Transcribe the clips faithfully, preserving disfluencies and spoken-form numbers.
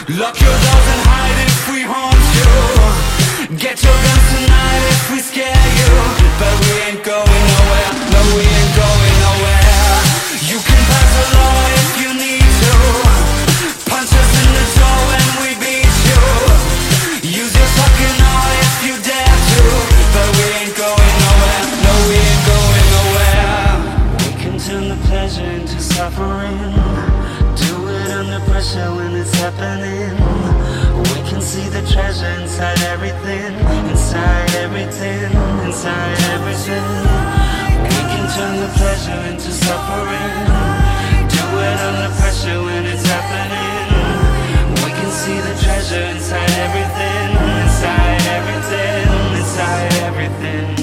Lock your doors and hide if we haunt you. Get your guns tonight if we scare you. But we ain't going nowhere, no we ain't going nowhere. You can pass the law if you need to. Punch us in the door when we beat you. Use your fucking arm if you dare to. But we ain't going nowhere, no we ain't going nowhere. We can turn the pleasure into suffering. Do it under pressure when it's happening. We can see the treasure inside everything. Inside everything, inside everything. We can turn the pleasure into suffering. Do it under pressure when it's happening. We can see the treasure inside everything. Inside everything, inside everything.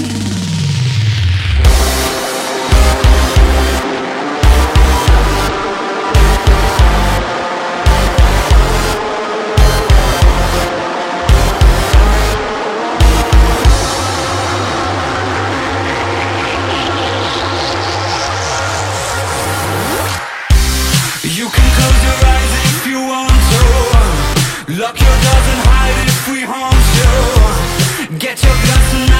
You can close your eyes if you want to. Lock your doors and hide if we haunt you. Get your guns tonight.